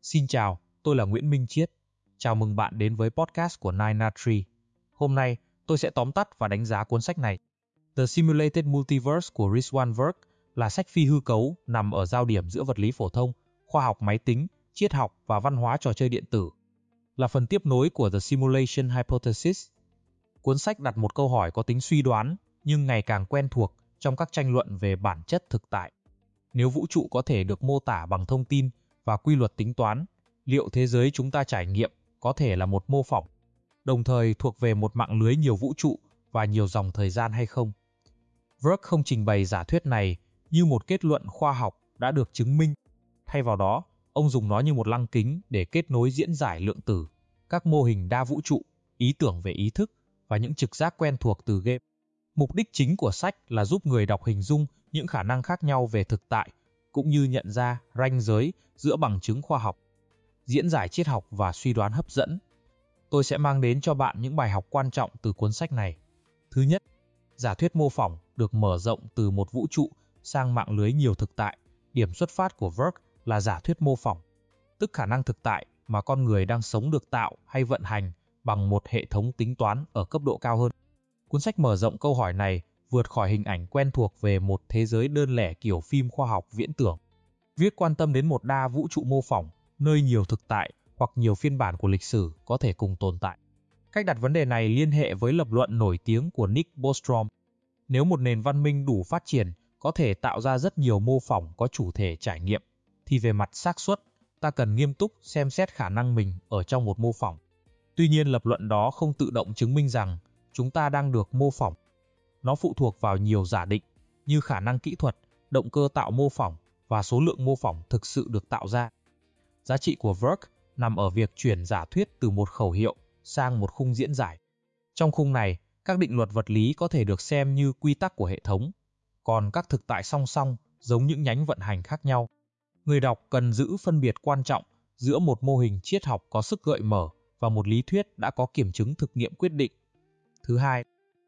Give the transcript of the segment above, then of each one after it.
Xin chào, tôi là Nguyễn Minh Chiết. Chào mừng bạn đến với podcast của Nine Nine Tree. Hôm nay, tôi sẽ tóm tắt và đánh giá cuốn sách này. The Simulated Multiverse của Rizwan Virk là sách phi hư cấu nằm ở giao điểm giữa vật lý phổ thông, khoa học máy tính, triết học và văn hóa trò chơi điện tử. Là phần tiếp nối của The Simulation Hypothesis. Cuốn sách đặt một câu hỏi có tính suy đoán nhưng ngày càng quen thuộc trong các tranh luận về bản chất thực tại. Nếu vũ trụ có thể được mô tả bằng thông tin và quy luật tính toán, liệu thế giới chúng ta trải nghiệm có thể là một mô phỏng, đồng thời thuộc về một mạng lưới nhiều vũ trụ và nhiều dòng thời gian hay không? Virk không trình bày giả thuyết này như một kết luận khoa học đã được chứng minh. Thay vào đó, ông dùng nó như một lăng kính để kết nối diễn giải lượng tử, các mô hình đa vũ trụ, ý tưởng về ý thức và những trực giác quen thuộc từ game. Mục đích chính của sách là giúp người đọc hình dung những khả năng khác nhau về thực tại, cũng như nhận ra ranh giới giữa bằng chứng khoa học, diễn giải triết học và suy đoán hấp dẫn. Tôi sẽ mang đến cho bạn những bài học quan trọng từ cuốn sách này. Thứ nhất, giả thuyết mô phỏng được mở rộng từ một vũ trụ sang mạng lưới nhiều thực tại. Điểm xuất phát của Virk là giả thuyết mô phỏng, tức khả năng thực tại mà con người đang sống được tạo hay vận hành bằng một hệ thống tính toán ở cấp độ cao hơn. Cuốn sách mở rộng câu hỏi này vượt khỏi hình ảnh quen thuộc về một thế giới đơn lẻ kiểu phim khoa học viễn tưởng. Viết quan tâm đến một đa vũ trụ mô phỏng, nơi nhiều thực tại hoặc nhiều phiên bản của lịch sử có thể cùng tồn tại. Cách đặt vấn đề này liên hệ với lập luận nổi tiếng của Nick Bostrom. Nếu một nền văn minh đủ phát triển có thể tạo ra rất nhiều mô phỏng có chủ thể trải nghiệm, thì về mặt xác suất, ta cần nghiêm túc xem xét khả năng mình ở trong một mô phỏng. Tuy nhiên, lập luận đó không tự động chứng minh rằng chúng ta đang được mô phỏng. Nó phụ thuộc vào nhiều giả định, như khả năng kỹ thuật, động cơ tạo mô phỏng và số lượng mô phỏng thực sự được tạo ra. Giá trị của Virk nằm ở việc chuyển giả thuyết từ một khẩu hiệu sang một khung diễn giải. Trong khung này, các định luật vật lý có thể được xem như quy tắc của hệ thống, còn các thực tại song song giống những nhánh vận hành khác nhau. Người đọc cần giữ phân biệt quan trọng giữa một mô hình triết học có sức gợi mở và một lý thuyết đã có kiểm chứng thực nghiệm quyết định. Thứ hai,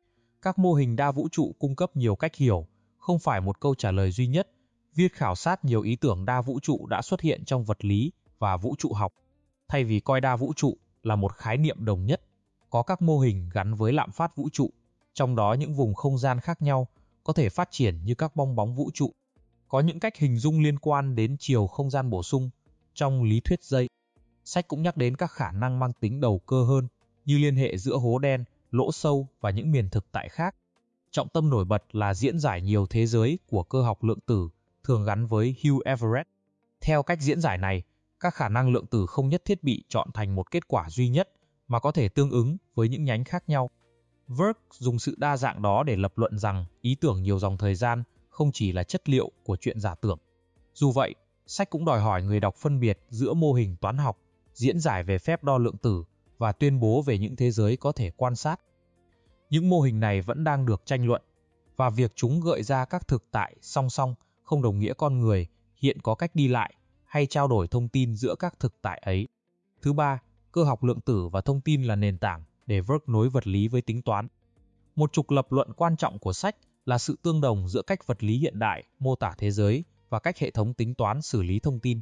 các mô hình đa vũ trụ cung cấp nhiều cách hiểu, không phải một câu trả lời duy nhất. Viết khảo sát nhiều ý tưởng đa vũ trụ đã xuất hiện trong vật lý và vũ trụ học. Thay vì coi đa vũ trụ là một khái niệm đồng nhất, có các mô hình gắn với lạm phát vũ trụ, trong đó những vùng không gian khác nhau có thể phát triển như các bong bóng vũ trụ. Có những cách hình dung liên quan đến chiều không gian bổ sung trong lý thuyết dây. Sách cũng nhắc đến các khả năng mang tính đầu cơ hơn, như liên hệ giữa hố đen, lỗ sâu và những miền thực tại khác. Trọng tâm nổi bật là diễn giải nhiều thế giới của cơ học lượng tử, thường gắn với Hugh Everett. Theo cách diễn giải này, các khả năng lượng tử không nhất thiết bị chọn thành một kết quả duy nhất, mà có thể tương ứng với những nhánh khác nhau. Virk dùng sự đa dạng đó để lập luận rằng ý tưởng nhiều dòng thời gian không chỉ là chất liệu của chuyện giả tưởng. Dù vậy, sách cũng đòi hỏi người đọc phân biệt giữa mô hình toán học, diễn giải về phép đo lượng tử và tuyên bố về những thế giới có thể quan sát. Những mô hình này vẫn đang được tranh luận, và việc chúng gợi ra các thực tại song song không đồng nghĩa con người hiện có cách đi lại hay trao đổi thông tin giữa các thực tại ấy. Thứ ba, cơ học lượng tử và thông tin là nền tảng để Virk nối vật lý với tính toán. Một trục lập luận quan trọng của sách là sự tương đồng giữa cách vật lý hiện đại mô tả thế giới và cách hệ thống tính toán xử lý thông tin.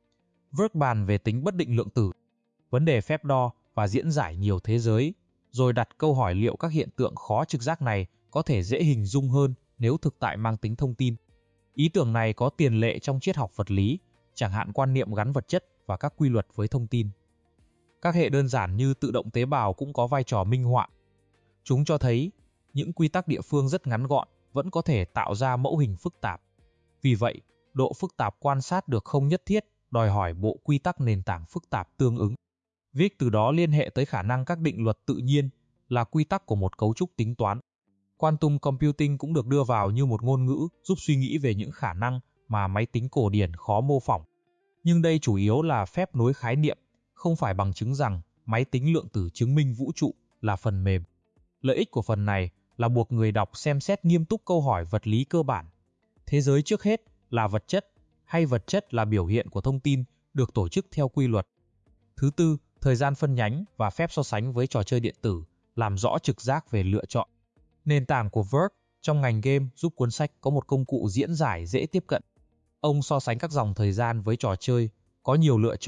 Virk bàn về tính bất định lượng tử, vấn đề phép đo và diễn giải nhiều thế giới, rồi đặt câu hỏi liệu các hiện tượng khó trực giác này có thể dễ hình dung hơn nếu thực tại mang tính thông tin. Ý tưởng này có tiền lệ trong triết học vật lý, chẳng hạn quan niệm gắn vật chất và các quy luật với thông tin. Các hệ đơn giản như tự động tế bào cũng có vai trò minh họa. Chúng cho thấy những quy tắc địa phương rất ngắn gọn vẫn có thể tạo ra mẫu hình phức tạp. Vì vậy, độ phức tạp quan sát được không nhất thiết đòi hỏi bộ quy tắc nền tảng phức tạp tương ứng. Viết từ đó liên hệ tới khả năng các định luật tự nhiên là quy tắc của một cấu trúc tính toán. Quantum computing cũng được đưa vào như một ngôn ngữ giúp suy nghĩ về những khả năng mà máy tính cổ điển khó mô phỏng. Nhưng đây chủ yếu là phép nối khái niệm, không phải bằng chứng rằng máy tính lượng tử chứng minh vũ trụ là phần mềm. Lợi ích của phần này là buộc người đọc xem xét nghiêm túc câu hỏi vật lý cơ bản. Thế giới trước hết là vật chất, hay vật chất là biểu hiện của thông tin được tổ chức theo quy luật. Thứ tư, thời gian phân nhánh và phép so sánh với trò chơi điện tử làm rõ trực giác về lựa chọn. Nền tảng của Virk trong ngành game giúp cuốn sách có một công cụ diễn giải dễ tiếp cận. Ông so sánh các dòng thời gian với trò chơi có nhiều lựa chọn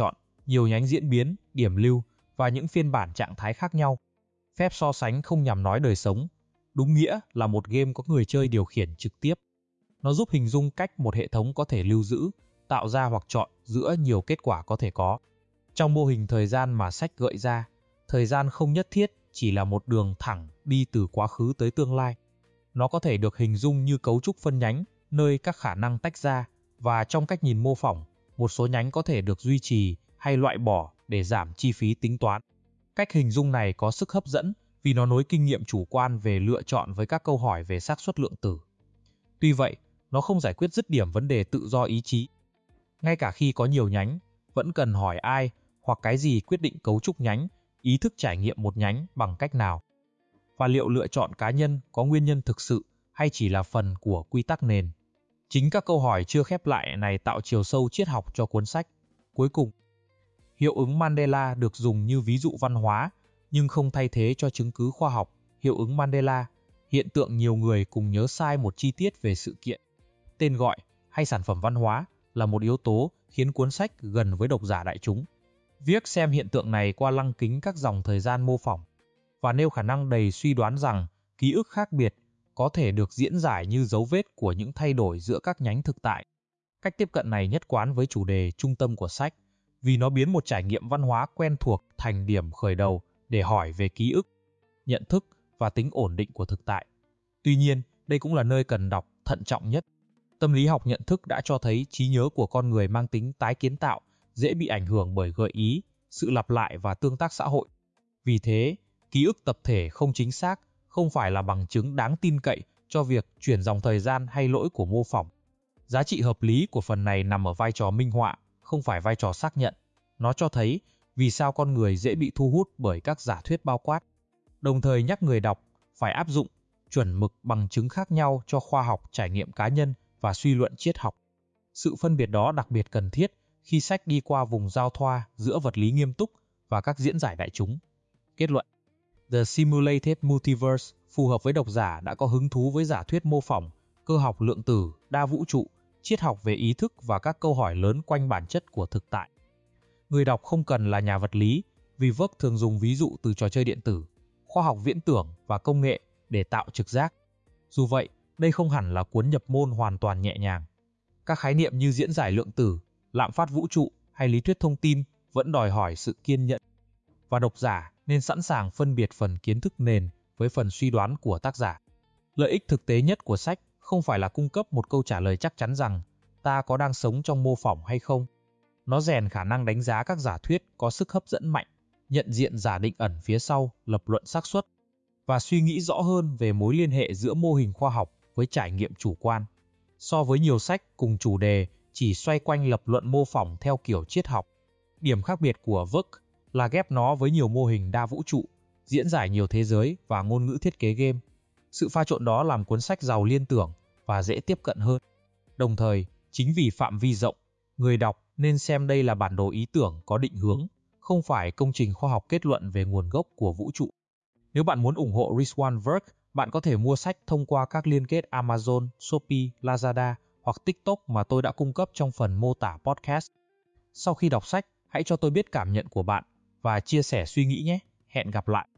nhiều nhánh diễn biến, điểm lưu và những phiên bản trạng thái khác nhau. Phép so sánh không nhằm nói đời sống, đúng nghĩa là một game có người chơi điều khiển trực tiếp. Nó giúp hình dung cách một hệ thống có thể lưu giữ, tạo ra hoặc chọn giữa nhiều kết quả có thể có. Trong mô hình thời gian mà sách gợi ra, thời gian không nhất thiết chỉ là một đường thẳng đi từ quá khứ tới tương lai. Nó có thể được hình dung như cấu trúc phân nhánh, nơi các khả năng tách ra, và trong cách nhìn mô phỏng, một số nhánh có thể được duy trì hay loại bỏ để giảm chi phí tính toán. Cách hình dung này có sức hấp dẫn vì nó nối kinh nghiệm chủ quan về lựa chọn với các câu hỏi về xác suất lượng tử. Tuy vậy, nó không giải quyết dứt điểm vấn đề tự do ý chí. Ngay cả khi có nhiều nhánh, vẫn cần hỏi ai hoặc cái gì quyết định cấu trúc nhánh, ý thức trải nghiệm một nhánh bằng cách nào. Và liệu lựa chọn cá nhân có nguyên nhân thực sự hay chỉ là phần của quy tắc nền? Chính các câu hỏi chưa khép lại này tạo chiều sâu triết học cho cuốn sách. Cuối cùng, hiệu ứng Mandela được dùng như ví dụ văn hóa, nhưng không thay thế cho chứng cứ khoa học. Hiệu ứng Mandela, hiện tượng nhiều người cùng nhớ sai một chi tiết về sự kiện, tên gọi hay sản phẩm văn hóa, là một yếu tố khiến cuốn sách gần với độc giả đại chúng. Viết xem hiện tượng này qua lăng kính các dòng thời gian mô phỏng, và nêu khả năng đầy suy đoán rằng ký ức khác biệt có thể được diễn giải như dấu vết của những thay đổi giữa các nhánh thực tại. Cách tiếp cận này nhất quán với chủ đề trung tâm của sách, vì nó biến một trải nghiệm văn hóa quen thuộc thành điểm khởi đầu để hỏi về ký ức, nhận thức và tính ổn định của thực tại. Tuy nhiên, đây cũng là nơi cần đọc thận trọng nhất. Tâm lý học nhận thức đã cho thấy trí nhớ của con người mang tính tái kiến tạo, dễ bị ảnh hưởng bởi gợi ý, sự lặp lại và tương tác xã hội. Vì thế, ký ức tập thể không chính xác không phải là bằng chứng đáng tin cậy cho việc chuyển dòng thời gian hay lỗi của mô phỏng. Giá trị hợp lý của phần này nằm ở vai trò minh họa, không phải vai trò xác nhận. Nó cho thấy vì sao con người dễ bị thu hút bởi các giả thuyết bao quát, đồng thời nhắc người đọc phải áp dụng chuẩn mực bằng chứng khác nhau cho khoa học, trải nghiệm cá nhân và suy luận triết học. Sự phân biệt đó đặc biệt cần thiết khi sách đi qua vùng giao thoa giữa vật lý nghiêm túc và các diễn giải đại chúng. Kết luận: The Simulated Multiverse phù hợp với độc giả đã có hứng thú với giả thuyết mô phỏng, cơ học lượng tử, đa vũ trụ, triết học về ý thức và các câu hỏi lớn quanh bản chất của thực tại. Người đọc không cần là nhà vật lý, vì Vớc thường dùng ví dụ từ trò chơi điện tử, khoa học viễn tưởng và công nghệ để tạo trực giác. Dù vậy, đây không hẳn là cuốn nhập môn hoàn toàn nhẹ nhàng. Các khái niệm như diễn giải lượng tử, lạm phát vũ trụ hay lý thuyết thông tin vẫn đòi hỏi sự kiên nhẫn, và độc giả nên sẵn sàng phân biệt phần kiến thức nền với phần suy đoán của tác giả. Lợi ích thực tế nhất của sách không phải là cung cấp một câu trả lời chắc chắn rằng ta có đang sống trong mô phỏng hay không. Nó rèn khả năng đánh giá các giả thuyết có sức hấp dẫn mạnh, nhận diện giả định ẩn phía sau lập luận xác suất, và suy nghĩ rõ hơn về mối liên hệ giữa mô hình khoa học với trải nghiệm chủ quan. So với nhiều sách cùng chủ đề chỉ xoay quanh lập luận mô phỏng theo kiểu triết học, điểm khác biệt của Vớc là ghép nó với nhiều mô hình đa vũ trụ, diễn giải nhiều thế giới và ngôn ngữ thiết kế game. Sự pha trộn đó làm cuốn sách giàu liên tưởng và dễ tiếp cận hơn. Đồng thời, chính vì phạm vi rộng, người đọc nên xem đây là bản đồ ý tưởng có định hướng, không phải công trình khoa học kết luận về nguồn gốc của vũ trụ. Nếu bạn muốn ủng hộ Rizwan Work, bạn có thể mua sách thông qua các liên kết Amazon, Shopee, Lazada hoặc TikTok mà tôi đã cung cấp trong phần mô tả podcast. Sau khi đọc sách, hãy cho tôi biết cảm nhận của bạn và chia sẻ suy nghĩ nhé. Hẹn gặp lại!